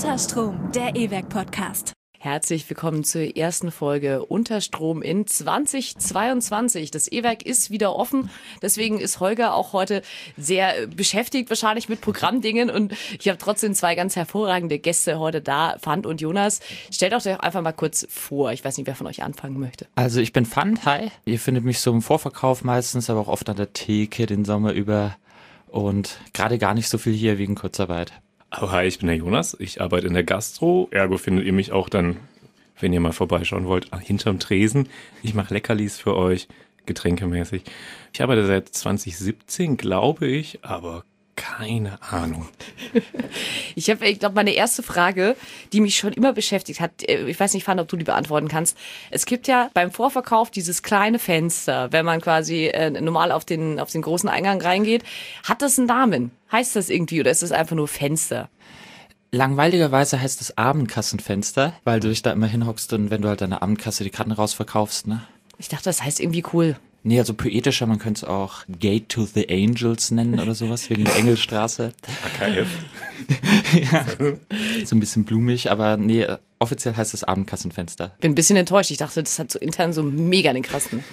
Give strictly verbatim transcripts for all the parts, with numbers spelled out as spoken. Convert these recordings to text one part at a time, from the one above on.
Unterstrom, der E-Werk-Podcast. Herzlich willkommen zur ersten Folge Unterstrom in zwanzig zweiundzwanzig. Das E-Werk ist wieder offen, deswegen ist Holger auch heute sehr beschäftigt, wahrscheinlich mit Programmdingen. Und ich habe trotzdem zwei ganz hervorragende Gäste heute da, Fand und Jonas. Stellt euch doch einfach mal kurz vor. Ich weiß nicht, wer von euch anfangen möchte. Also ich bin Fand, hi. Ihr findet mich so im Vorverkauf meistens, aber auch oft an der Theke den Sommer über. Und gerade gar nicht so viel hier wegen Kurzarbeit. Oh, hi, ich bin der Jonas, ich arbeite in der Gastro, ergo findet ihr mich auch dann, wenn ihr mal vorbeischauen wollt, hinterm Tresen. Ich mache Leckerlis für euch, getränkemäßig. Ich arbeite seit zwanzig siebzehn, glaube ich, aber keine Ahnung. Ich habe, ich glaube, meine erste Frage, die mich schon immer beschäftigt hat, ich weiß nicht, Fand, ob du die beantworten kannst. Es gibt ja beim Vorverkauf dieses kleine Fenster, wenn man quasi äh, normal auf den, auf den großen Eingang reingeht. Hat das einen Namen? Heißt das irgendwie oder ist das einfach nur Fenster? Langweiligerweise heißt es Abendkassenfenster, weil du dich da immer hinhockst und wenn du halt deine Abendkasse die Karten rausverkaufst, ne? Ich dachte, das heißt irgendwie cool. Nee, also poetischer, man könnte es auch Gate to the Angels nennen oder sowas, wegen der Engelstraße. A K F. Ja, so ein bisschen blumig, aber nee, offiziell heißt es Abendkassenfenster. Bin ein bisschen enttäuscht, ich dachte, das hat so intern so mega den krassen.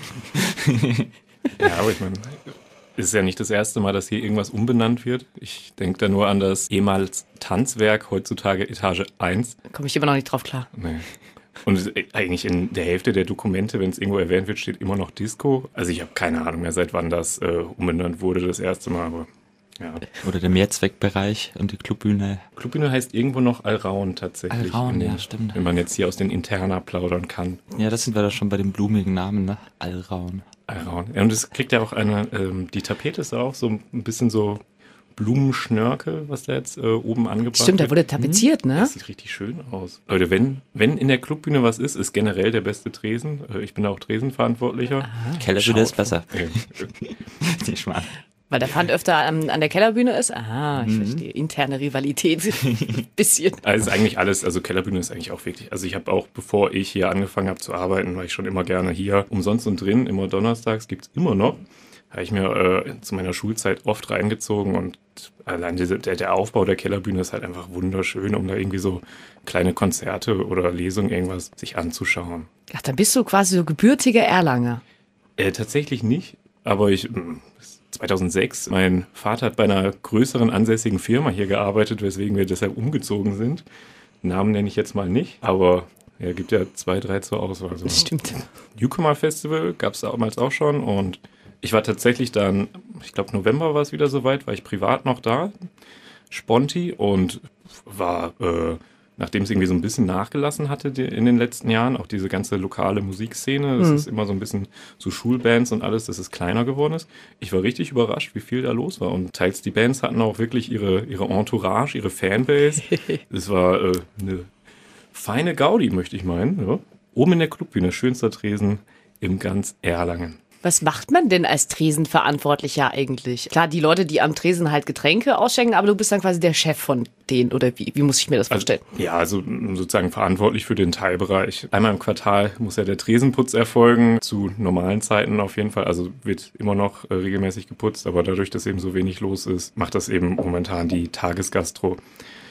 Ja, aber ich meine, es ist ja nicht das erste Mal, dass hier irgendwas umbenannt wird. Ich denke da nur an das ehemals Tanzwerk, heutzutage Etage eins. Da komme ich immer noch nicht drauf klar. Nee. Und eigentlich in der Hälfte der Dokumente, wenn es irgendwo erwähnt wird, steht immer noch Disco. Also ich habe keine Ahnung mehr, seit wann das äh, umbenannt wurde, das erste Mal, aber ja. Oder der Mehrzweckbereich und die Clubbühne. Clubbühne heißt irgendwo noch Alraun tatsächlich. Alraun, den, ja, stimmt. Wenn man jetzt hier aus den Interna plaudern kann. Ja, das sind wir da schon bei den blumigen Namen, ne? Alraun. Alraun. Ja, und es kriegt ja auch eine, ähm, die Tapete ist auch so ein bisschen so Blumenschnörkel, was da jetzt äh, oben angebracht Stimmt, wird. da wurde tapeziert, ne? Das sieht richtig schön aus. Leute, wenn, wenn in der Clubbühne was ist, ist generell der beste Tresen. Äh, ich bin auch Tresenverantwortlicher. Kellerbühne ist besser. Äh, Die Schmarrn. Weil der Fand öfter an, an der Kellerbühne ist. Aha, ich mhm. verstehe. Interne Rivalität. Bisschen. Also ist eigentlich alles, also Kellerbühne ist eigentlich auch wirklich, also ich habe auch, bevor ich hier angefangen habe zu arbeiten, war ich schon immer gerne hier. Umsonst und drin, immer donnerstags gibt's immer noch. Habe ich mir äh, zu meiner Schulzeit oft reingezogen und allein diese, der, der Aufbau der Kellerbühne ist halt einfach wunderschön, um da irgendwie so kleine Konzerte oder Lesungen irgendwas sich anzuschauen. Ach, dann bist du quasi so gebürtiger Erlanger. Äh, tatsächlich nicht, aber ich, zweitausendsechs, mein Vater hat bei einer größeren ansässigen Firma hier gearbeitet, weswegen wir deshalb umgezogen sind. Namen nenne ich jetzt mal nicht, aber ja, gibt ja zwei, drei zur Auswahl. So. Das stimmt. Newcomer Festival gab es damals auch schon und ich war tatsächlich dann, ich glaube November war es wieder soweit, war ich privat noch da, Sponti und war, äh, nachdem es irgendwie so ein bisschen nachgelassen hatte die, in den letzten Jahren, auch diese ganze lokale Musikszene, das mhm. ist immer so ein bisschen so Schulbands und alles, dass es kleiner geworden ist. Ich war richtig überrascht, wie viel da los war und teils die Bands hatten auch wirklich ihre, ihre Entourage, ihre Fanbase. Es war äh, eine feine Gaudi, möchte ich meinen. Ja. Oben in der Clubbühne, schönster Tresen im ganz Erlangen. Was macht man denn als Tresenverantwortlicher eigentlich? Klar, die Leute, die am Tresen halt Getränke ausschenken, aber du bist dann quasi der Chef von denen, oder wie? Wie muss ich mir das vorstellen? Also, ja, also sozusagen verantwortlich für den Teilbereich. Einmal im Quartal muss ja der Tresenputz erfolgen, zu normalen Zeiten auf jeden Fall. Also wird immer noch äh, regelmäßig geputzt, aber dadurch, dass eben so wenig los ist, macht das eben momentan die Tagesgastro.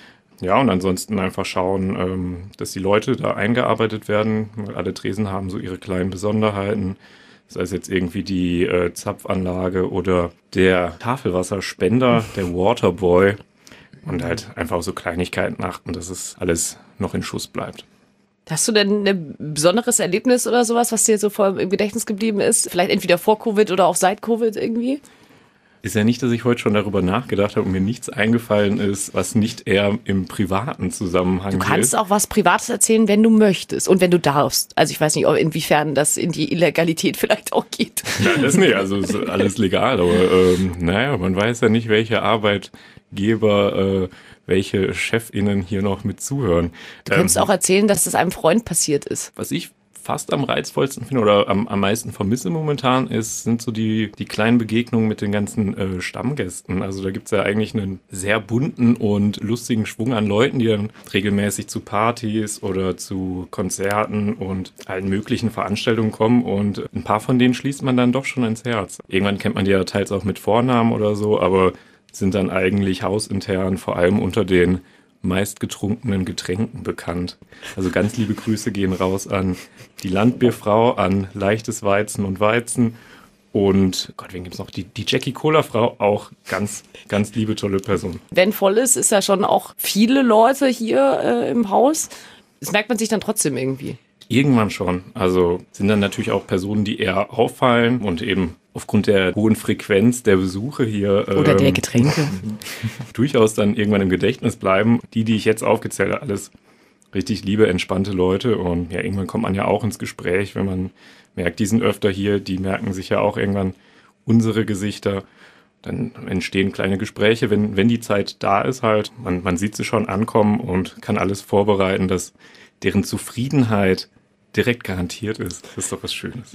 Ja, und ansonsten einfach schauen, ähm, dass die Leute da eingearbeitet werden. Alle Tresen haben so ihre kleinen Besonderheiten. Sei es jetzt irgendwie die äh, Zapfanlage oder der Tafelwasserspender, der Waterboy. Und halt einfach so Kleinigkeiten achten, dass es alles noch in Schuss bleibt. Hast du denn ein besonderes Erlebnis oder sowas, was dir so vor im Gedächtnis geblieben ist? Vielleicht entweder vor Covid oder auch seit Covid irgendwie? Ist ja nicht, dass ich heute schon darüber nachgedacht habe und mir nichts eingefallen ist, was nicht eher im privaten Zusammenhang ist. Du kannst auch was Privates erzählen, wenn du möchtest und wenn du darfst. Also ich weiß nicht, inwiefern das in die Illegalität vielleicht auch geht. Nein, das nicht. Also ist alles legal. Aber ähm, naja, man weiß ja nicht, welche Arbeitgeber, äh, welche ChefInnen hier noch mit zuhören. Du könntest ähm, auch erzählen, dass das einem Freund passiert ist. Was ich fast am reizvollsten finde oder am, am meisten vermisse momentan ist, sind so die, die kleinen Begegnungen mit den ganzen äh, Stammgästen. Also da gibt's ja eigentlich einen sehr bunten und lustigen Schwung an Leuten, die dann regelmäßig zu Partys oder zu Konzerten und allen möglichen Veranstaltungen kommen und ein paar von denen schließt man dann doch schon ins Herz. Irgendwann kennt man die ja teils auch mit Vornamen oder so, aber sind dann eigentlich hausintern vor allem unter den meistgetrunkenen Getränken bekannt. Also ganz liebe Grüße gehen raus an die Landbierfrau, an leichtes Weizen und Weizen und Gott, wen gibt's noch? Die, die Jackie Cola Frau, auch ganz, ganz liebe, tolle Person. Wenn voll ist, ist ja schon auch viele Leute hier äh, im Haus. Das merkt man sich dann trotzdem irgendwie. Irgendwann schon. Also sind dann natürlich auch Personen, die eher auffallen und eben aufgrund der hohen Frequenz der Besuche hier Oder ähm, der Getränke. durchaus dann irgendwann im Gedächtnis bleiben. Die, die ich jetzt aufgezählt habe, alles richtig liebe, entspannte Leute. Und ja, irgendwann kommt man ja auch ins Gespräch, wenn man merkt, die sind öfter hier, die merken sich ja auch irgendwann unsere Gesichter. Dann entstehen kleine Gespräche, wenn, wenn die Zeit da ist halt. Man, man sieht sie schon ankommen und kann alles vorbereiten, dass deren Zufriedenheit direkt garantiert ist. Das ist doch was Schönes.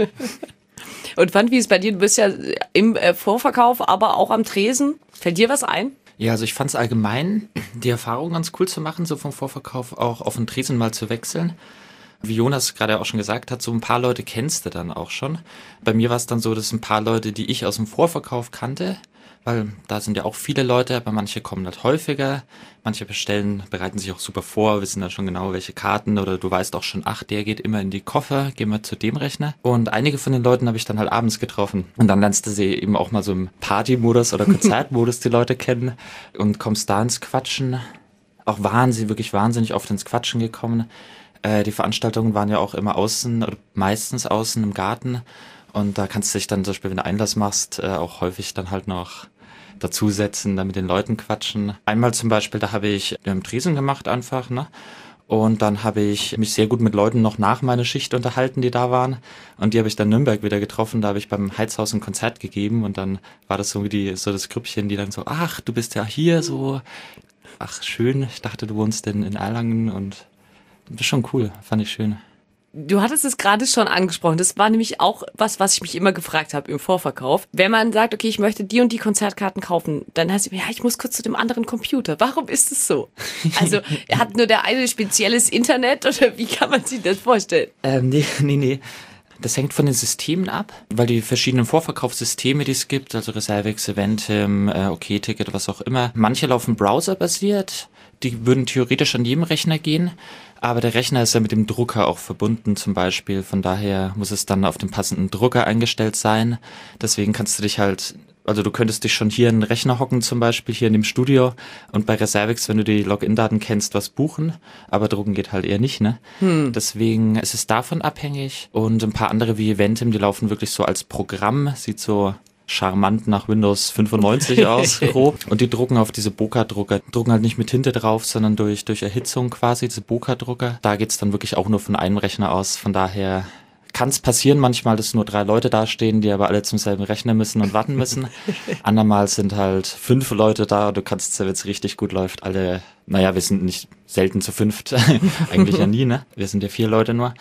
Und wann, wie ist es bei dir? Du bist ja im äh, Vorverkauf, aber auch am Tresen. Fällt dir was ein? Ja, also ich fand es allgemein die Erfahrung ganz cool zu machen, so vom Vorverkauf auch auf den Tresen mal zu wechseln. Wie Jonas gerade auch schon gesagt hat, so ein paar Leute kennst du dann auch schon. Bei mir war es dann so, dass ein paar Leute, die ich aus dem Vorverkauf kannte, weil da sind ja auch viele Leute, aber manche kommen halt häufiger, manche bestellen, bereiten sich auch super vor, wissen dann schon genau, welche Karten oder du weißt auch schon, ach, der geht immer in die Koffer, gehen wir zu dem Rechner. Und einige von den Leuten habe ich dann halt abends getroffen und dann lernst du sie eben auch mal so im Party-Modus oder Konzertmodus die Leute kennen und kommst da ins Quatschen. Auch wahnsinnig, wirklich wahnsinnig oft ins Quatschen gekommen. Äh, die Veranstaltungen waren ja auch immer außen, oder meistens außen im Garten. Und da kannst du dich dann zum Beispiel, wenn du Einlass machst, äh, auch häufig dann halt noch dazusetzen, dann mit den Leuten quatschen. Einmal zum Beispiel, da habe ich im Tresen gemacht einfach, ne? Und dann habe ich mich sehr gut mit Leuten noch nach meiner Schicht unterhalten, die da waren. Und die habe ich dann in Nürnberg wieder getroffen. Da habe ich beim Heizhaus ein Konzert gegeben. Und dann war das so wie die, so das Grüppchen, die dann so, ach, du bist ja hier so. Ach, schön. Ich dachte, du wohnst in, in Erlangen. Und das ist schon cool. Fand ich schön. Du hattest es gerade schon angesprochen. Das war nämlich auch was, was ich mich immer gefragt habe im Vorverkauf. Wenn man sagt, okay, ich möchte die und die Konzertkarten kaufen, dann heißt es, ja, ich muss kurz zu dem anderen Computer. Warum ist es so? Also, hat nur der eine spezielles Internet oder wie kann man sich das vorstellen? Ähm, nee, nee, nee. Das hängt von den Systemen ab, weil die verschiedenen Vorverkaufssysteme, die es gibt, also Reservex, Eventim, äh, OK-Ticket, was auch immer, manche laufen browserbasiert, die würden theoretisch an jedem Rechner gehen, aber der Rechner ist ja mit dem Drucker auch verbunden zum Beispiel, von daher muss es dann auf dem passenden Drucker eingestellt sein, deswegen kannst du dich halt, also du könntest dich schon hier in den Rechner hocken zum Beispiel, hier in dem Studio und bei Reservex, wenn du die Login-Daten kennst, was buchen, aber drucken geht halt eher nicht, ne? Hm. Deswegen ist es davon abhängig und ein paar andere wie Eventim, die laufen wirklich so als Programm, sieht so charmant nach Windows fünfundneunzig aus, grob. Und die drucken auf diese Bokeh-Drucker. Drucken halt nicht mit Tinte drauf, sondern durch, durch Erhitzung quasi, diese Bokeh-Drucker. Da geht's dann wirklich auch nur von einem Rechner aus. Von daher kann es passieren manchmal, dass nur drei Leute dastehen, die aber alle zum selben Rechner müssen und warten müssen. Andermal sind halt fünf Leute da und du kannst, wenn es richtig gut läuft, alle, naja, wir sind nicht selten zu fünft, eigentlich ja nie, ne? Wir sind ja vier Leute nur.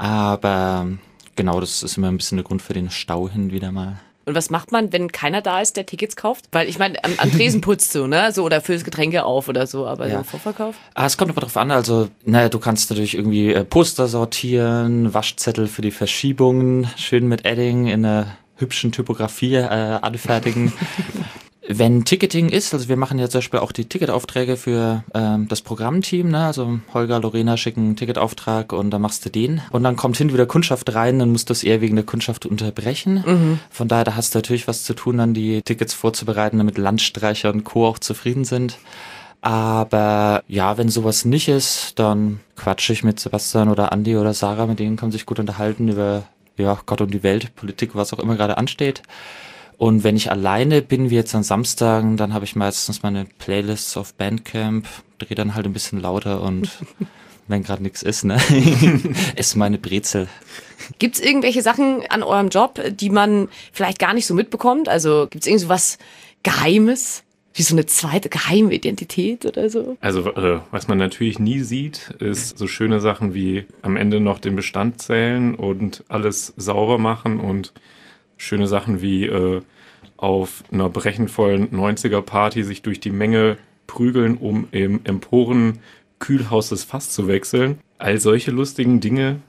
Aber genau, das ist immer ein bisschen der Grund für den Stau hin wieder mal. Und was macht man, wenn keiner da ist, der Tickets kauft? Weil ich meine, am, am Tresen putzt du, ne? So, oder füllst Getränke auf oder so, aber ja. So im Vorverkauf? Ah, es kommt aber drauf an, also, naja, du kannst natürlich irgendwie äh, Poster sortieren, Waschzettel für die Verschiebungen, schön mit Edding in einer hübschen Typografie äh, anfertigen. Wenn Ticketing ist, also wir machen ja zum Beispiel auch die Ticketaufträge für ähm, das Programmteam, ne? Also Holger, Lorena schicken einen Ticketauftrag und dann machst du den. Und dann kommt hin wieder Kundschaft rein, dann musst du es eher wegen der Kundschaft unterbrechen. Mhm. Von daher, da hast du natürlich was zu tun, dann die Tickets vorzubereiten, damit Landstreicher und Co. auch zufrieden sind. Aber ja, wenn sowas nicht ist, dann quatsche ich mit Sebastian oder Andi oder Sarah, mit denen kann man sich gut unterhalten über ja Gott und die Welt, Politik, was auch immer gerade ansteht. Und wenn ich alleine bin, wie jetzt an Samstagen, dann habe ich meistens meine Playlists auf Bandcamp, drehe dann halt ein bisschen lauter und wenn gerade nichts ist, ne, esse meine Brezel. Gibt's irgendwelche Sachen an eurem Job, die man vielleicht gar nicht so mitbekommt? Also gibt's irgend so was Geheimes? Wie so eine zweite geheime Identität oder so? Also äh, was man natürlich nie sieht, ist so schöne Sachen wie am Ende noch den Bestand zählen und alles sauber machen und schöne Sachen wie äh, auf einer brechenvollen neunziger-Party sich durch die Menge prügeln, um im Emporenkühlhaus das Fass zu wechseln. All solche lustigen Dinge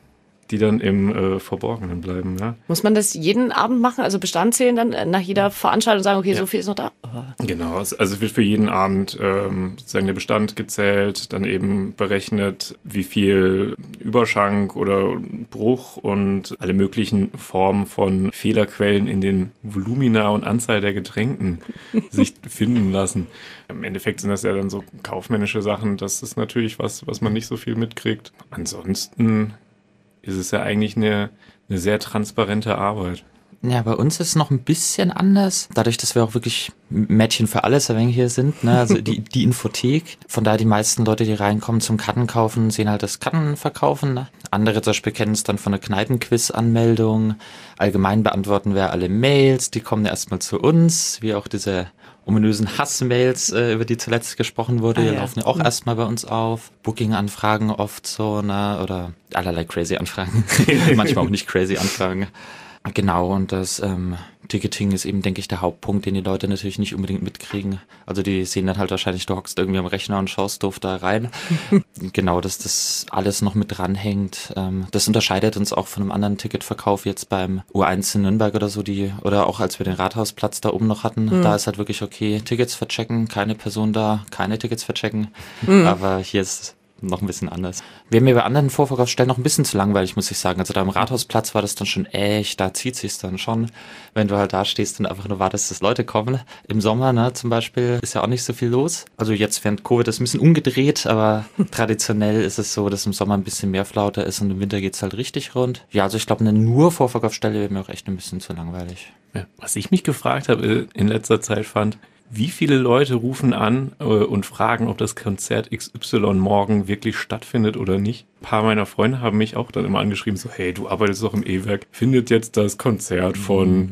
die dann im äh, Verborgenen bleiben. Ja. Muss man das jeden Abend machen, also Bestand zählen dann nach jeder Veranstaltung sagen, okay, ja. so viel ist noch da? Oh. Genau, also es wird für jeden Abend ähm, sozusagen der Bestand gezählt, dann eben berechnet, wie viel Überschank oder Bruch und alle möglichen Formen von Fehlerquellen in den Volumina und Anzahl der Getränken sich finden lassen. Im Endeffekt sind das ja dann so kaufmännische Sachen, das ist natürlich was, was man nicht so viel mitkriegt. Ansonsten ist es ja eigentlich eine, eine sehr transparente Arbeit. Ja, bei uns ist es noch ein bisschen anders, dadurch, dass wir auch wirklich Mädchen für alles ein wenig hier sind, ne? Also die, die Infothek. Von daher die meisten Leute, die reinkommen zum Karten kaufen, sehen halt das Kartenverkaufen. Ne? Andere zum Beispiel kennen es dann von der Kneipenquiz-Anmeldung. Allgemein beantworten wir alle Mails, die kommen erstmal zu uns, wie auch diese ominösen Hassmails, äh, über die zuletzt gesprochen wurde, ah, die ja. laufen ja auch mhm. erstmal bei uns auf. Booking-Anfragen oft so, ne? Oder allerlei crazy Anfragen. Manchmal auch nicht crazy Anfragen. Genau, und das ähm, Ticketing ist eben, denke ich, der Hauptpunkt, den die Leute natürlich nicht unbedingt mitkriegen. Also die sehen dann halt wahrscheinlich, du hockst irgendwie am Rechner und schaust doof da rein. Genau, dass das alles noch mit dranhängt. Ähm, das unterscheidet uns auch von einem anderen Ticketverkauf jetzt beim U eins in Nürnberg oder so, die oder auch als wir den Rathausplatz da oben noch hatten. Mhm. Da ist halt wirklich okay, Tickets verchecken, keine Person da, keine Tickets verchecken. Mhm. Aber hier ist noch ein bisschen anders. Wäre mir bei anderen Vorverkaufsstellen noch ein bisschen zu langweilig, muss ich sagen. Also da am Rathausplatz war das dann schon echt, da zieht sich's dann schon, wenn du halt da stehst und einfach nur wartest, dass Leute kommen. Im Sommer, ne, zum Beispiel, ist ja auch nicht so viel los. Also jetzt während Covid ist ein bisschen umgedreht, aber traditionell ist es so, dass im Sommer ein bisschen mehr Flauter ist und im Winter geht's halt richtig rund. Ja, also ich glaube, eine nur Vorverkaufsstelle wäre mir auch echt ein bisschen zu langweilig. Ja, was ich mich gefragt habe in letzter Zeit fand, wie viele Leute rufen an äh, und fragen, ob das Konzert X Y morgen wirklich stattfindet oder nicht? Ein paar meiner Freunde haben mich auch dann immer angeschrieben, so, hey, du arbeitest doch im E-Werk, findet jetzt das Konzert von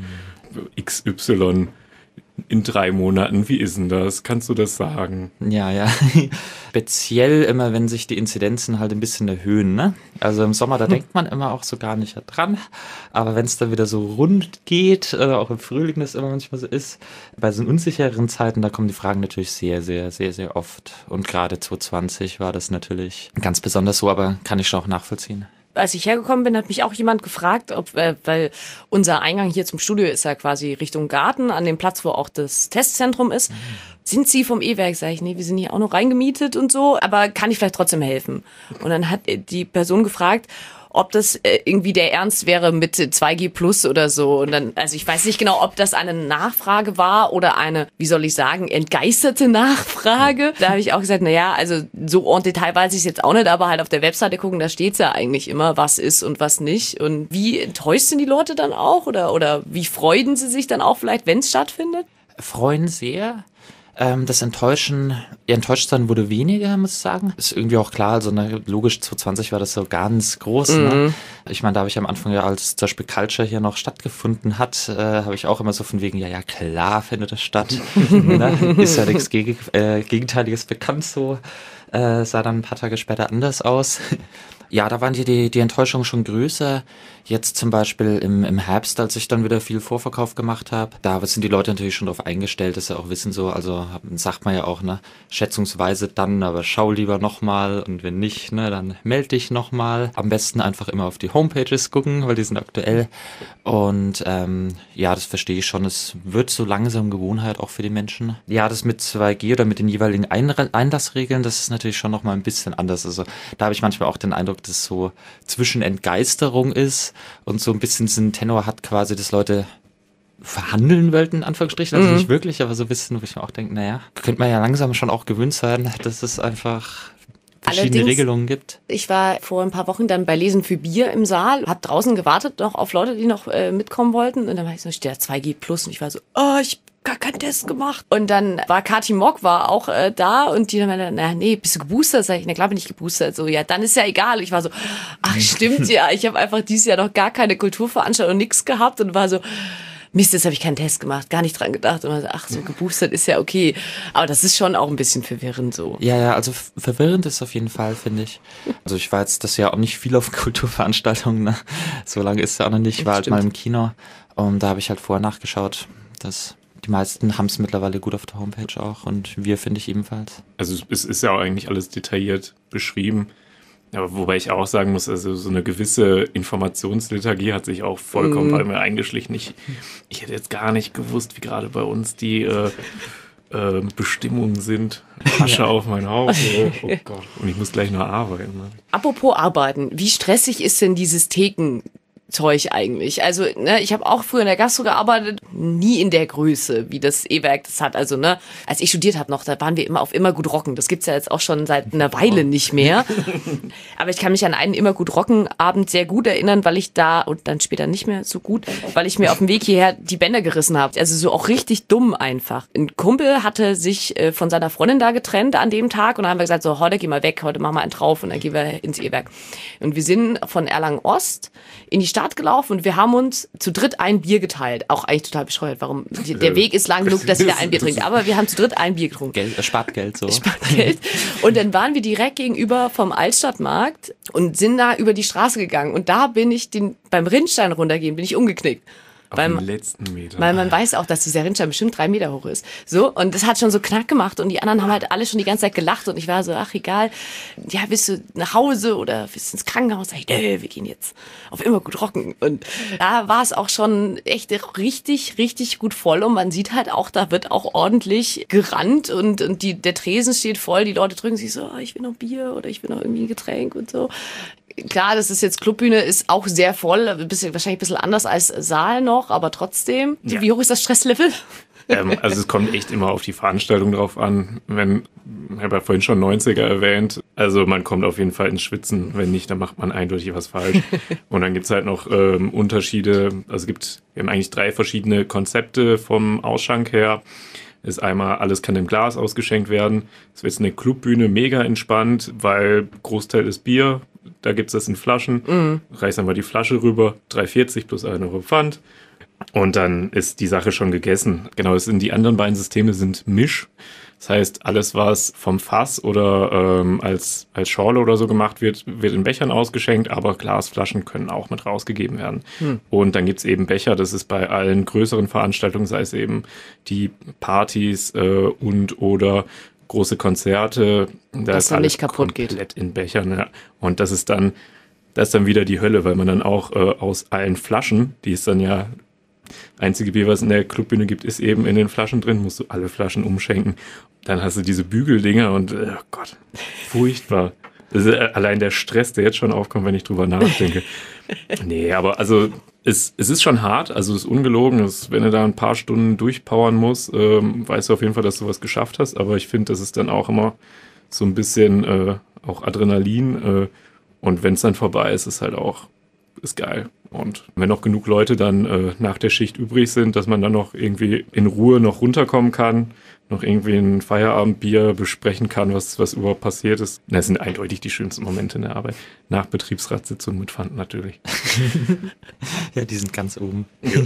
X Y in drei Monaten, wie ist denn das? Kannst du das sagen? Ja, ja. Speziell immer, wenn sich die Inzidenzen halt ein bisschen erhöhen, ne? Also im Sommer, da hm. denkt man immer auch so gar nicht dran. Aber wenn es dann wieder so rund geht, oder auch im Frühling das immer manchmal so ist, bei so unsicheren Zeiten, da kommen die Fragen natürlich sehr, sehr, sehr, sehr oft. Und gerade zwanzig zwanzig war das natürlich ganz besonders so, aber kann ich schon auch nachvollziehen. Als ich hergekommen bin, hat mich auch jemand gefragt, ob, äh, weil unser Eingang hier zum Studio ist ja quasi Richtung Garten, an dem Platz, wo auch das Testzentrum ist. Mhm. Sind Sie vom E-Werk? Sag ich, nee, wir sind hier auch noch reingemietet und so, aber kann ich vielleicht trotzdem helfen? Und dann hat die Person gefragt, ob das äh, irgendwie der Ernst wäre mit zwei G plus oder so. Und dann, also ich weiß nicht genau, ob das eine Nachfrage war oder eine, wie soll ich sagen, entgeisterte Nachfrage. Da habe ich auch gesagt, na ja, also so en Detail weiß ich es jetzt auch nicht, aber halt auf der Webseite gucken, da steht's ja eigentlich immer, was ist und was nicht. Und wie enttäuscht sind die Leute dann auch? Oder, oder wie freuen sie sich dann auch vielleicht, wenn es stattfindet? Freuen sehr. Ähm, das Enttäuschen, enttäuscht sein wurde weniger, muss ich sagen. Ist irgendwie auch klar, also ne, logisch, zwanzig zwanzig war das so ganz groß. Mhm. Ne? Ich meine, da habe ich am Anfang ja, als zum Beispiel Culture hier noch stattgefunden hat, äh, habe ich auch immer so von wegen, ja, ja, klar findet das statt. Ne? Ist ja nichts Geg- äh, Gegenteiliges bekannt so. Äh, sah dann ein paar Tage später anders aus. Ja, da waren die, die, die Enttäuschungen schon größer. Jetzt zum Beispiel im, im Herbst, als ich dann wieder viel Vorverkauf gemacht habe, da sind die Leute natürlich schon darauf eingestellt, dass sie auch wissen so, also sagt man ja auch, ne, schätzungsweise dann, aber schau lieber nochmal und wenn nicht, ne, dann melde dich nochmal. Am besten einfach immer auf die Homepages gucken, weil die sind aktuell. Und ähm, ja, das verstehe ich schon, es wird so langsam Gewohnheit auch für die Menschen. Ja, das mit zwei G oder mit den jeweiligen Einre- Einlassregeln, das ist natürlich schon nochmal ein bisschen anders. Also da habe ich manchmal auch den Eindruck, dass so zwischen Entgeisterung ist und so ein bisschen so einen Tenor hat quasi, dass Leute verhandeln wollten, in Anführungsstrichen, also mhm. nicht wirklich, aber so ein bisschen, wo ich mir auch denke, naja, könnte man ja langsam schon auch gewöhnt sein, dass es einfach verschiedene Allerdings, Regelungen gibt. Ich war vor ein paar Wochen dann bei Lesen für Bier im Saal, hab draußen gewartet noch auf Leute, die noch äh, mitkommen wollten und dann war ich so, steht da zwei G plus und ich war so, oh, ich gar keinen Test gemacht. Und dann war Kati Mock war auch äh, da und die dann meinte, na nee, bist du geboostert? Sag ich, na klar bin ich geboostert. So, ja, dann ist ja egal. Ich war so, ach stimmt ja, ich habe einfach dieses Jahr noch gar keine Kulturveranstaltung, nix gehabt und war so, Mist, jetzt habe ich keinen Test gemacht, gar nicht dran gedacht. Und man so, ach so, geboostert ist ja okay. Aber das ist schon auch ein bisschen verwirrend so. Ja, ja, also f- verwirrend ist auf jeden Fall, finde ich. Also ich war jetzt das Jahr auch nicht viel auf Kulturveranstaltungen, ne? So lange ist es ja auch noch nicht. Ich war halt mal im Kino und da habe ich halt vorher nachgeschaut, dass die meisten haben es mittlerweile gut auf der Homepage auch und wir, finde ich, ebenfalls. Also es ist ja auch eigentlich alles detailliert beschrieben. Aber wobei ich auch sagen muss, also so eine gewisse Informationsliturgie hat sich auch vollkommen bei mir eingeschlichen. Ich, ich hätte jetzt gar nicht gewusst, wie gerade bei uns die äh, äh, Bestimmungen sind. Asche auf mein Haupt. Oh, oh Gott. Und ich muss gleich noch arbeiten. Ne? Apropos arbeiten, wie stressig ist denn dieses Theken? Zeug eigentlich. Also, ne, ich habe auch früher in der Gastro gearbeitet, nie in der Größe, wie das E-Werk das hat. Also, ne, als ich studiert habe noch, da waren wir immer auf immer gut rocken. Das gibt's ja jetzt auch schon seit einer Weile nicht mehr. Aber ich kann mich an einen immer gut rocken Abend sehr gut erinnern, weil ich da, und dann später nicht mehr so gut, weil ich mir auf dem Weg hierher die Bänder gerissen habe. Also so auch richtig dumm einfach. Ein Kumpel hatte sich äh, von seiner Freundin da getrennt an dem Tag und dann haben wir gesagt, so, heute geh mal weg, heute machen wir einen drauf und dann gehen wir ins E-Werk. Und wir sind von Erlangen-Ost in die Stadt gelaufen und wir haben uns zu dritt ein Bier geteilt. Auch eigentlich total bescheuert. Warum? Der Weg ist lang genug, dass jeder ein Bier trinkt. Aber wir haben zu dritt ein Bier getrunken. Geld, spart Geld so. Spart Geld. Und dann waren wir direkt gegenüber vom Altstadtmarkt und sind da über die Straße gegangen. Und da bin ich den, beim Rinnstein runtergehen, bin ich umgeknickt. Auf Weil, den letzten Meter. weil man weiß auch, dass dieser Rinnstein bestimmt drei Meter hoch ist. So, und das hat schon so Knack gemacht und die anderen haben halt alle schon die ganze Zeit gelacht und ich war so, ach egal, ja, willst du nach Hause oder willst du ins Krankenhaus? Sag ich, nö, wir gehen jetzt auf immer gut rocken. Und da war es auch schon echt richtig, richtig gut voll und man sieht halt auch, da wird auch ordentlich gerannt und, und die, der Tresen steht voll, die Leute drücken sich so, oh, ich will noch Bier oder ich will noch irgendwie ein Getränk und so. Klar, das ist jetzt Clubbühne, ist auch sehr voll, ein bisschen, wahrscheinlich ein bisschen anders als Saal noch, aber trotzdem. Ja. Wie hoch ist das Stresslevel? Ähm, also es kommt echt immer auf die Veranstaltung drauf an. Wenn, ich habe ja vorhin schon neunziger erwähnt, also man kommt auf jeden Fall ins Schwitzen. Wenn nicht, dann macht man eindeutig was falsch. Und dann gibt's halt noch ähm, Unterschiede. Also es gibt, wir haben eigentlich drei verschiedene Konzepte vom Ausschank her. Ist einmal, alles kann im Glas ausgeschenkt werden. Es wird eine Clubbühne mega entspannt, weil Großteil ist Bier. Da gibt's das in Flaschen. Mhm. Reißt einfach die Flasche rüber, drei vierzig plus ein Euro Pfand. Und dann ist die Sache schon gegessen. Genau, das sind die anderen beiden Systeme sind Misch. Das heißt, alles, was vom Fass oder ähm, als, als Schorle oder so gemacht wird, wird in Bechern ausgeschenkt, aber Glasflaschen können auch mit rausgegeben werden. Hm. Und dann gibt's eben Becher, das ist bei allen größeren Veranstaltungen, sei es eben die Partys äh, und oder große Konzerte, da dass ist alles nicht kaputt komplett geht. in Bechern. Ja. Und das ist dann, das ist dann wieder die Hölle, weil man dann auch äh, aus allen Flaschen, die ist dann ja einzige Bier, was in der Clubbühne gibt, ist eben in den Flaschen drin, musst du alle Flaschen umschenken. Dann hast du diese Bügeldinger und, oh Gott, furchtbar. Das ist allein der Stress, der jetzt schon aufkommt, wenn ich drüber nachdenke. Nee, aber also es, es ist schon hart, also es ist ungelogen, es, wenn du da ein paar Stunden durchpowern musst, ähm, weißt du auf jeden Fall, dass du was geschafft hast, aber ich finde, das ist dann auch immer so ein bisschen äh, auch Adrenalin äh, und wenn es dann vorbei ist, ist halt auch, ist geil. Und wenn noch genug Leute dann äh, nach der Schicht übrig sind, dass man dann noch irgendwie in Ruhe noch runterkommen kann, noch irgendwie ein Feierabendbier besprechen kann, was, was überhaupt passiert ist. Das sind eindeutig die schönsten Momente in der Arbeit. Nach Betriebsratssitzung mit Pfand natürlich. Ja, die sind ganz oben. Ja.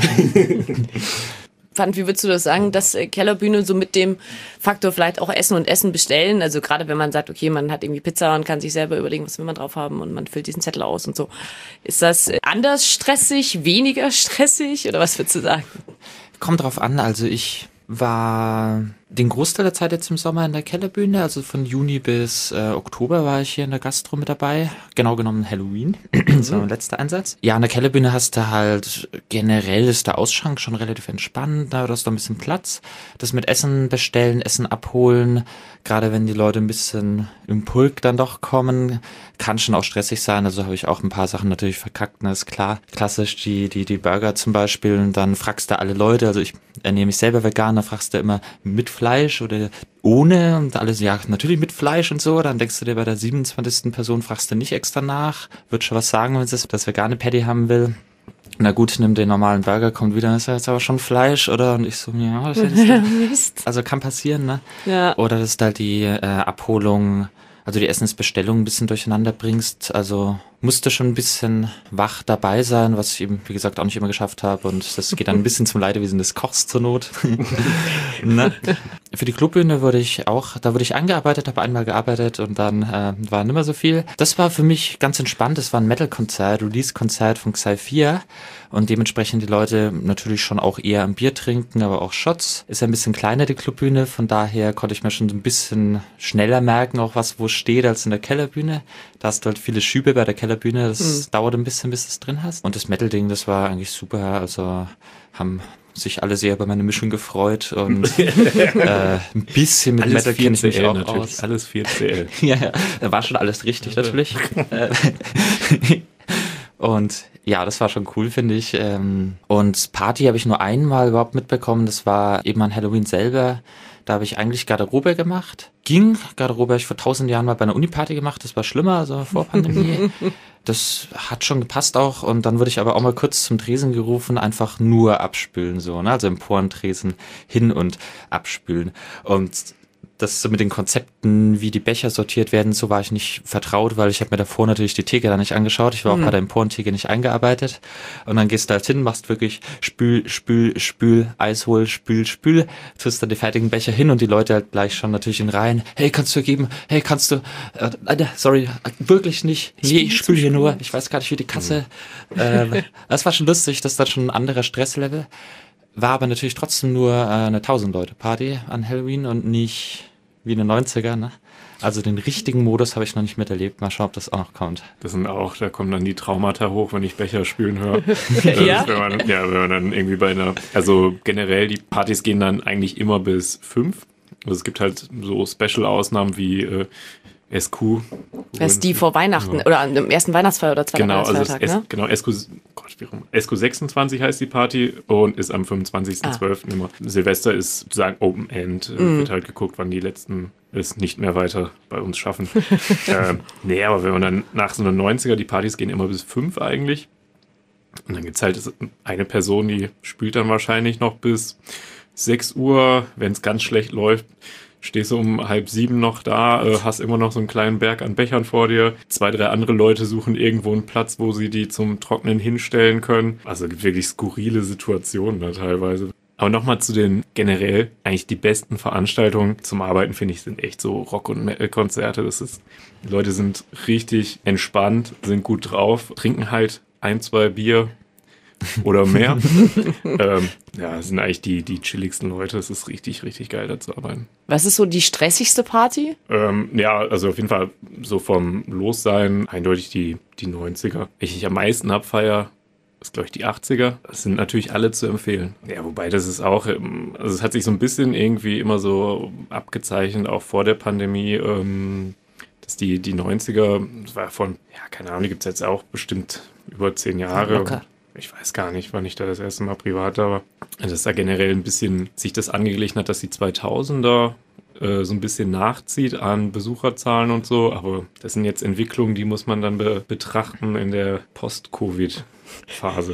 Pfand, wie würdest du das sagen, dass äh, Kellerbühne so mit dem Faktor vielleicht auch Essen und Essen bestellen, also gerade wenn man sagt, okay, man hat irgendwie Pizza und kann sich selber überlegen, was will man drauf haben und man füllt diesen Zettel aus und so. Ist das äh, anders stressig, weniger stressig oder was würdest du sagen? Kommt drauf an, also ich war den Großteil der Zeit jetzt im Sommer in der Kellerbühne, also von Juni bis äh, Oktober war ich hier in der Gastro mit dabei, genau genommen Halloween, das war mein letzter Einsatz. Ja, in der Kellerbühne hast du halt, generell ist der Ausschank schon relativ entspannt, da hast du ein bisschen Platz, das mit Essen bestellen, Essen abholen, gerade wenn die Leute ein bisschen im Pulk dann doch kommen, kann schon auch stressig sein, also habe ich auch ein paar Sachen natürlich verkackt, ne, ist klar, klassisch die, die, die Burger zum Beispiel und dann fragst du alle Leute, also ich ernähre mich selber vegan, da fragst du immer mit Fleisch oder ohne und alles, ja, natürlich mit Fleisch und so, dann denkst du dir bei der siebenundzwanzigsten Person, fragst du nicht extra nach, wird schon was sagen, wenn sie das vegane Patty haben will. Na gut, nimm den normalen Burger, kommt wieder, ist ja jetzt aber schon Fleisch, oder? Und ich so, ja, das ist ja Mist. Also kann passieren, ne? Ja. Oder dass du halt die äh, Abholung, also die Essensbestellung ein bisschen durcheinander bringst, also musste schon ein bisschen wach dabei sein, was ich eben, wie gesagt, auch nicht immer geschafft habe. Und das geht dann ein bisschen zum Leidwesen des Kochs zur Not. Ne? Für die Clubbühne wurde ich auch, da wurde ich eingearbeitet, habe einmal gearbeitet und dann äh, war nicht mehr so viel. Das war für mich ganz entspannt. Das war ein Metal-Konzert, Release-Konzert von Xy vier. Und dementsprechend die Leute natürlich schon auch eher am Bier trinken, aber auch Shots. Ist ja ein bisschen kleiner, die Clubbühne. Von daher konnte ich mir schon so ein bisschen schneller merken, auch was wo steht, als in der Kellerbühne. Da hast du halt viele Schübe bei der Kellerbühne. Das mhm. dauert ein bisschen, bis du es drin hast. Und das Metal-Ding, das war eigentlich super. Also haben sich alle sehr über meine Mischung gefreut und äh, ein bisschen mit alles Metal kenne ich mich auch natürlich. aus. Alles vier C L. Ja, ja, da war schon alles richtig natürlich. Und ja, das war schon cool, finde ich. Und Party habe ich nur einmal überhaupt mitbekommen. Das war eben an Halloween selber. Da habe ich eigentlich Garderobe gemacht. Ging, Garderobe habe ich vor tausend Jahren mal bei einer Uni-Party gemacht. Das war schlimmer, also vor Pandemie. Das hat schon gepasst auch. Und dann wurde ich aber auch mal kurz zum Tresen gerufen, einfach nur abspülen, so, ne? Also Emporentresen hin und abspülen. Und das so mit den Konzepten, wie die Becher sortiert werden, so war ich nicht vertraut, weil ich habe mir davor natürlich die Theke da nicht angeschaut. Ich war auch mhm. bei der Emporentheke nicht eingearbeitet. Und dann gehst du halt hin, machst wirklich spül, spül, spül, Eis hol, spül, spül, tust dann die fertigen Becher hin und die Leute halt gleich schon natürlich in Reihen. Hey, kannst du geben? Hey, kannst du? Äh, sorry, wirklich nicht. Nee, ich spül hier nur. Ich weiß gar nicht, wie die Kasse. Mhm. Äh, das war schon lustig, das ist dann schon ein anderer Stresslevel. War aber natürlich trotzdem nur äh, eine tausend-Leute-Party an Halloween und nicht wie in den neunziger, ne? Also den richtigen Modus habe ich noch nicht miterlebt. Mal schauen, ob das auch noch kommt. Das sind auch, da kommen dann die Traumata hoch, wenn ich Becher spülen höre. Ja? Wenn man, ja, wenn man dann irgendwie bei einer, also generell, die Partys gehen dann eigentlich immer bis fünf. Also es gibt halt so Special-Ausnahmen wie äh, S Q. Das ist die vor Weihnachten ja. oder am ersten Weihnachtsfeier oder zweiten genau, Weihnachtsfeiertag, also ne? Genau, S Q, Gott, wie rum? S Q sechsundzwanzig heißt die Party und ist am fünfundzwanzigsten zwölften Ah. immer. Silvester ist sozusagen Open End. Mm. Wird halt geguckt, wann die letzten es nicht mehr weiter bei uns schaffen. ähm, nee, aber wenn man dann nach so einer neunziger, die Partys gehen immer bis fünf eigentlich. Und dann gibt's halt eine Person, die spielt dann wahrscheinlich noch bis sechs Uhr, wenn es ganz schlecht läuft. Stehst du um halb sieben noch da, äh, hast immer noch so einen kleinen Berg an Bechern vor dir. Zwei, drei andere Leute suchen irgendwo einen Platz, wo sie die zum Trocknen hinstellen können. Also es gibt wirklich skurrile Situationen da teilweise. Aber nochmal zu den generell eigentlich die besten Veranstaltungen zum Arbeiten, finde ich, sind echt so Rock- und Metal-Konzerte. Das ist, die Leute sind richtig entspannt, sind gut drauf, trinken halt ein, zwei Bier oder mehr. ähm, ja, das sind eigentlich die, die chilligsten Leute. Es ist richtig, richtig geil, da zu arbeiten. Was ist so die stressigste Party? Ähm, ja, also auf jeden Fall so vom Lossein eindeutig die, die neunziger. Ich, ich am meisten abfeier, ist glaube ich die achtziger. Das sind natürlich alle zu empfehlen. Ja, wobei das ist auch, also es hat sich so ein bisschen irgendwie immer so abgezeichnet, auch vor der Pandemie, ähm, dass die, die neunziger, das war von, ja, keine Ahnung, die gibt es jetzt auch bestimmt über zehn Jahre. Locker. Ich weiß gar nicht, wann ich da das erste Mal privat da war. Dass da generell ein bisschen sich das angeglichen hat, dass die zweitausender äh, so ein bisschen nachzieht an Besucherzahlen und so. Aber das sind jetzt Entwicklungen, die muss man dann be- betrachten in der Post-Covid-Phase.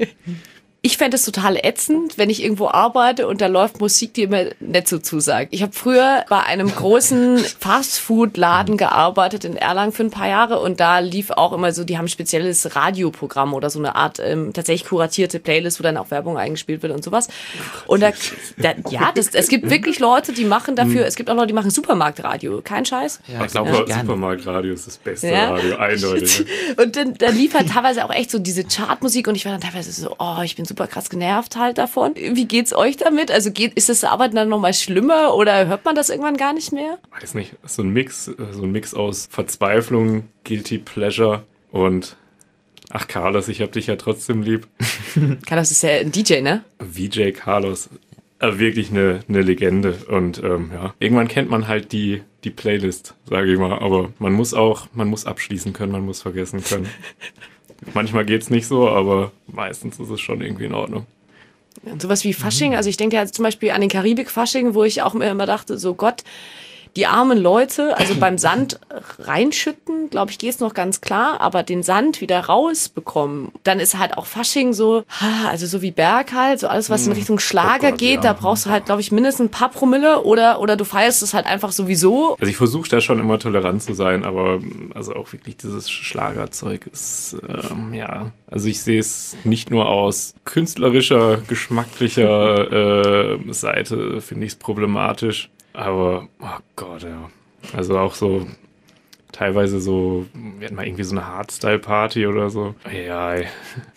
Ich fände es total ätzend, wenn ich irgendwo arbeite und da läuft Musik, die mir nicht so zusagt. Ich habe früher bei einem großen Fastfood-Laden gearbeitet in Erlangen für ein paar Jahre und da lief auch immer so, die haben ein spezielles Radioprogramm oder so eine Art ähm, tatsächlich kuratierte Playlist, wo dann auch Werbung eingespielt wird und sowas. Und da, da ja, das, es gibt wirklich Leute, die machen dafür, es gibt auch Leute, die machen Supermarktradio, kein Scheiß. Ja, ich glaube, ja. Supermarktradio ist das beste ja. Radio, eindeutig. Und dann, dann lief halt teilweise auch echt so diese Chartmusik und ich war dann teilweise so, oh, ich bin super super krass genervt halt davon. Wie geht's euch damit? Also geht, ist das Arbeiten dann nochmal schlimmer oder hört man das irgendwann gar nicht mehr? Weiß nicht. So ein Mix, so ein Mix aus Verzweiflung, Guilty Pleasure und ach Carlos, ich hab dich ja trotzdem lieb. Carlos ist ja ein D J, ne? V J Carlos. Äh, wirklich eine, eine Legende. Und ähm, ja, irgendwann kennt man halt die, die Playlist, sage ich mal. Aber man muss auch, man muss abschließen können, man muss vergessen können. Manchmal geht's nicht so, aber meistens ist es schon irgendwie in Ordnung. Und sowas wie Fasching, also ich denke ja zum Beispiel an den Karibik-Fasching, wo ich auch mir immer dachte, so Gott, die armen Leute, also beim Sand reinschütten, glaube ich, geht's noch ganz klar, aber den Sand wieder rausbekommen, dann ist halt auch Fasching so, also so wie Berg halt, so alles, was in Richtung Schlager Oh Gott, geht, ja. da brauchst du halt, glaube ich, mindestens ein paar Promille oder, oder du feierst es halt einfach sowieso. Also ich versuche da schon immer tolerant zu sein, aber also auch wirklich dieses Schlagerzeug ist, ähm, ja, also ich sehe es nicht nur aus künstlerischer, geschmacklicher äh, Seite, finde ich es problematisch, aber, oh Gott, ja, also auch so teilweise so, wir hatten mal irgendwie so eine Hardstyle-Party oder so, ja, ey.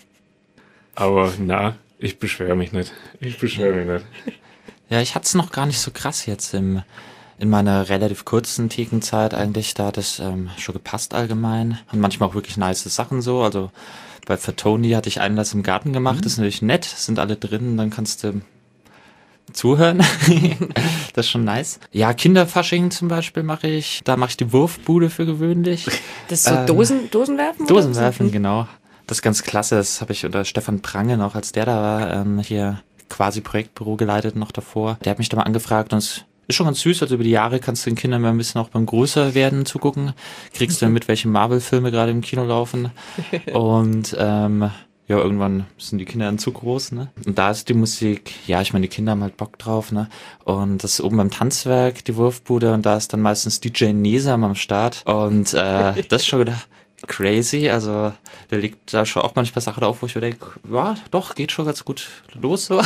Aber na, ich beschwere mich nicht, ich beschwere mich nicht. Ja, ich hatte es noch gar nicht so krass jetzt im, in meiner relativ kurzen Thekenzeit eigentlich. Da hat es ähm, schon gepasst allgemein. Und manchmal auch wirklich nice Sachen so. Also bei Fatoni hatte ich Einlass im Garten gemacht. Das ist natürlich nett, sind alle drin. Dann kannst du zuhören. Das ist schon nice. Ja, Kinderfasching zum Beispiel mache ich. Da mache ich die Wurfbude für gewöhnlich. Das ist so Ähm, Dosen, Dosenwerfen? oder? Dosenwerfen, genau. Das ist ganz klasse. Das habe ich unter Stefan Prange noch, als der da war, ähm, hier quasi Projektbüro geleitet noch davor. Der hat mich da mal angefragt und es ist schon ganz süß. Also über die Jahre kannst du den Kindern mal ein bisschen auch beim Größerwerden zugucken. Kriegst du dann mit, welche Marvel-Filme gerade im Kino laufen. Und ähm, ja, irgendwann sind die Kinder dann zu groß, ne? Und da ist die Musik, ja, ich meine, die Kinder haben halt Bock drauf, ne? Und das ist oben beim Tanzwerk, die Wurfbude, und da ist dann meistens D J Nesam am Start. Und äh, das ist schon wieder crazy, also der legt da schon auch manchmal Sachen auf, wo ich mir denke, ja, doch, geht schon ganz gut los so.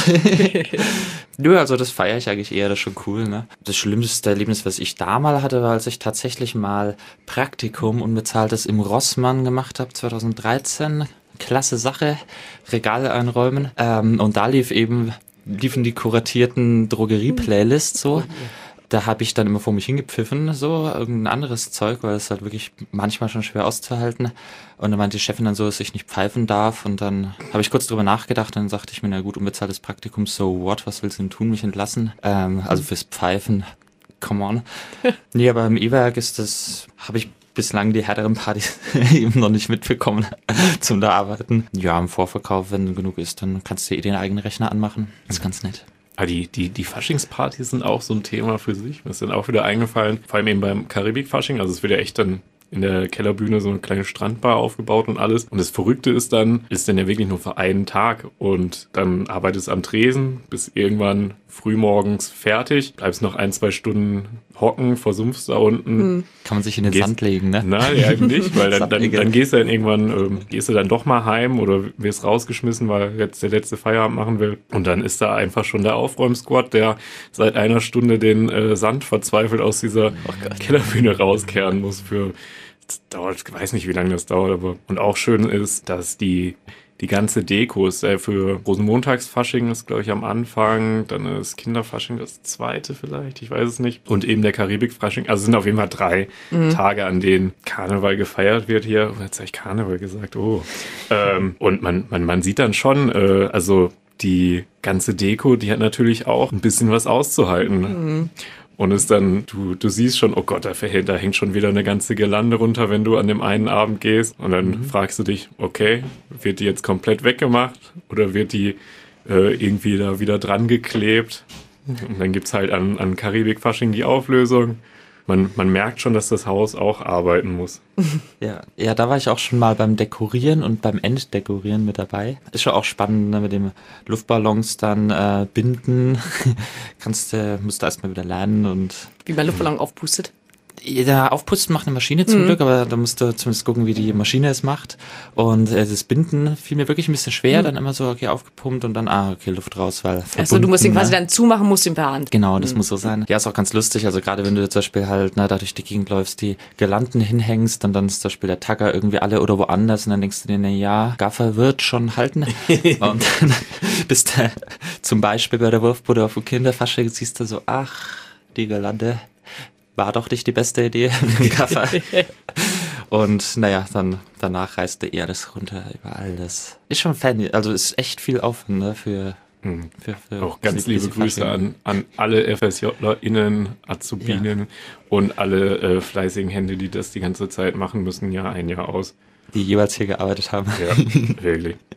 Nö, also das feiere ich eigentlich eher, das ist schon cool, ne? Das schlimmste Erlebnis, was ich da mal hatte, war, als ich tatsächlich mal Praktikum unbezahltes im Rossmann gemacht habe, zwanzig dreizehn. Klasse Sache, Regale einräumen. Ähm, und da lief eben, liefen die kuratierten Drogerie-Playlists so. Da habe ich dann immer vor mich hingepfiffen, so irgendein anderes Zeug, weil es halt wirklich manchmal schon schwer auszuhalten. Und dann meinte die Chefin dann so, dass ich nicht pfeifen darf. Und dann habe ich kurz drüber nachgedacht und dann sagte ich mir, na gut, unbezahltes Praktikum, so what, was willst du denn tun, mich entlassen? Ähm, also fürs Pfeifen, come on. Nee, aber im E-Werk ist das, habe ich bislang die härteren Partys eben noch nicht mitbekommen zum da arbeiten. Ja, im Vorverkauf, wenn genug ist, dann kannst du dir eh den eigenen Rechner anmachen. Das ist ganz nett. Aber die, die, die Faschingspartys sind auch so ein Thema für sich. Mir ist dann auch wieder eingefallen, vor allem eben beim Karibik-Fasching. Also es wird ja echt dann in der Kellerbühne so eine kleine Strandbar aufgebaut und alles. Und das Verrückte ist dann, ist dann ja wirklich nur für einen Tag. Und dann arbeitest du am Tresen bis irgendwann frühmorgens fertig. Bleibst noch ein, zwei Stunden hocken, versumpfst da unten. Mhm. Kann man sich in den Gehst, Sand legen, ne? Nein, ja, eben nicht, weil dann, dann, dann gehst du dann irgendwann, ähm, gehst du dann doch mal heim oder wirst rausgeschmissen, weil jetzt der letzte Feierabend machen will. Und dann ist da einfach schon der Aufräumsquad, der seit einer Stunde den äh, Sand verzweifelt aus dieser oh Kellerbühne rauskehren muss für, das dauert, ich weiß nicht, wie lange das dauert, aber, und auch schön ist, dass die Die ganze Deko ist äh, für Rosenmontagsfasching ist, glaube ich, am Anfang. Dann ist Kinderfasching das zweite vielleicht, ich weiß es nicht. Und eben der Karibikfasching. Also es sind auf jeden Fall drei mhm. Tage, an denen Karneval gefeiert wird hier. Jetzt habe ich Karneval gesagt, oh. ähm, und man, man, man sieht dann schon, äh, also die ganze Deko, die hat natürlich auch ein bisschen was auszuhalten. Mhm. Und ist dann, du, du siehst schon, oh Gott, da, da hängt schon wieder eine ganze Girlande runter, wenn du an dem einen Abend gehst. Und dann mhm. fragst du dich, okay, wird die jetzt komplett weggemacht oder wird die äh, irgendwie da wieder dran geklebt? Und dann gibt's halt an, an Karibik-Fasching die Auflösung. Man, man merkt schon, dass das Haus auch arbeiten muss. Ja, ja, da war ich auch schon mal beim Dekorieren und beim Enddekorieren mit dabei. Ist schon auch spannend, ne, mit dem Luftballons dann äh, binden. Kannst du, musst du erstmal wieder lernen und. Wie man Luftballon aufpustet. Ja, aufpusten macht eine Maschine zum mhm. Glück, aber da musst du zumindest gucken, wie die Maschine es macht. Und äh, das Binden fiel mir wirklich ein bisschen schwer, mhm. dann immer so, okay, aufgepumpt und dann, ah, okay, Luft raus, weil verbunden. Also du musst ihn quasi dann zumachen, musst ihn per Hand. Genau, das mhm. muss so sein. Ja, ist auch ganz lustig, also gerade wenn du zum Beispiel halt, na, da durch die Gegend läufst, die Girlanden hinhängst, und dann ist zum Beispiel der Tagger irgendwie alle oder woanders und dann denkst du dir, na ja, Gaffer wird schon halten. Und dann bist du zum Beispiel bei der Wurfbude auf dem Kinderfasching, siehst du so, ach, die Girlande war doch nicht die beste Idee mit dem Kaffer. Und naja, dann danach reiste er das runter überall. Das ist schon Fan, also ist echt viel Aufwand, ne, für, mhm. für, für auch ganz liebe Grüße an, an alle FSJlerInnen, Azubinen ja. und alle äh, fleißigen Hände, die das die ganze Zeit machen müssen, Jahr ein, Jahr aus. Die jeweils hier gearbeitet haben. Ja, wirklich.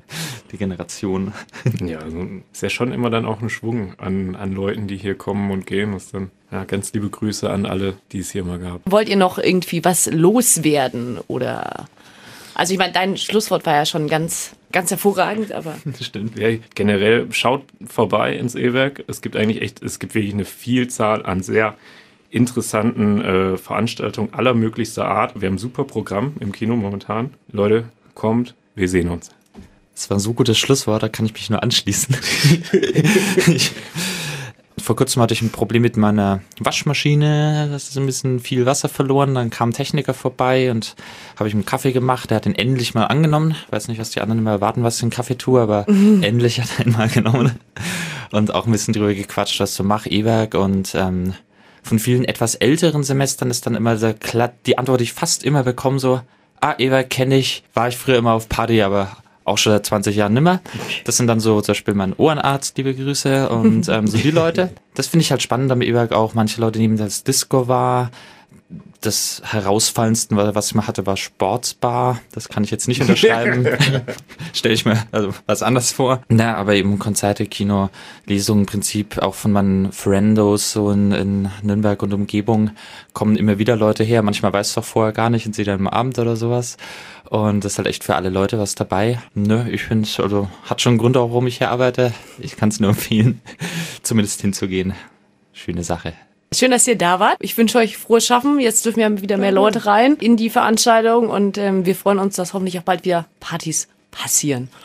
die Generation. Ja, also ist ja schon immer dann auch ein Schwung an, an Leuten, die hier kommen und gehen. Das ist dann, ja, ganz liebe Grüße an alle, die es hier mal gab. Wollt ihr noch irgendwie was loswerden oder... Also ich meine, dein Schlusswort war ja schon ganz, ganz hervorragend, aber... Das stimmt. Ja, generell schaut vorbei ins E-Werk. Es gibt eigentlich echt, es gibt wirklich eine Vielzahl an sehr interessanten äh, Veranstaltungen aller möglichster Art. Wir haben ein super Programm im Kino momentan. Leute, kommt, wir sehen uns. Das war ein so gutes Schlusswort, da kann ich mich nur anschließen. ich, vor kurzem hatte ich ein Problem mit meiner Waschmaschine, da ist ein bisschen viel Wasser verloren, dann kam ein Techniker vorbei und habe ich einen Kaffee gemacht, der hat den endlich mal angenommen. Ich weiß nicht, was die anderen immer erwarten, was ich den Kaffee tue, aber mhm. endlich hat er ihn mal genommen und auch ein bisschen drüber gequatscht, was so mache, E-Werk und ähm, von vielen etwas älteren Semestern ist dann immer der Kla- die Antwort, die ich fast immer bekomme, so, ah, E-Werk kenne ich, war ich früher immer auf Party, aber auch schon seit zwanzig Jahren nimmer. Das sind dann so zum Beispiel mein Ohrenarzt, liebe Grüße und ähm, so die Leute. Das finde ich halt spannend am E-Werk auch. Manche Leute nehmen das Disco wahr. Das herausfallendste, was ich mal hatte, war Sportsbar. Das kann ich jetzt nicht unterschreiben. Stelle ich mir also was anderes vor. Na, aber eben Konzerte, Kino, Lesungen im Prinzip auch von meinen Friendos so in, in Nürnberg und Umgebung kommen immer wieder Leute her. Manchmal weiß es doch vorher gar nicht und sie dann am Abend oder sowas. Und das ist halt echt für alle Leute was dabei. Nö, ich finde es, also hat schon einen Grund, auch warum ich hier arbeite. Ich kann es nur empfehlen, zumindest hinzugehen. Schöne Sache. Schön, dass ihr da wart. Ich wünsche euch frohes Schaffen. Jetzt dürfen ja wieder mehr Leute rein in die Veranstaltung und ähm, wir freuen uns, dass hoffentlich auch bald wieder Partys passieren.